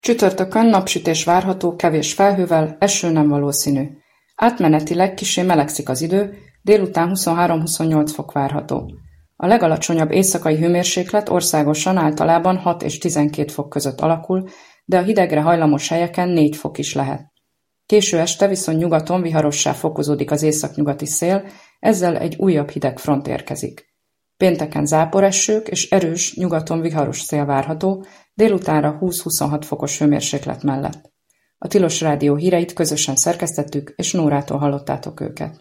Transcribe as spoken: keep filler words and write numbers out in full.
Csütörtökön napsütés várható, kevés felhővel, eső nem valószínű. Átmenetileg kissé melegszik az idő, délután huszonhárom-huszonnyolc fok várható. A legalacsonyabb éjszakai hőmérséklet országosan általában hat és tizenkét fok között alakul, de a hidegre hajlamos helyeken négy fok is lehet. Késő este viszont nyugaton viharossá fokozódik az északnyugati szél, ezzel egy újabb hideg front érkezik. Pénteken záporesők és erős, nyugaton viharos szél várható, délutánra húsz-huszonhat fokos hőmérséklet mellett. A Tilos Rádió híreit közösen szerkesztettük, és Nórától hallottátok őket.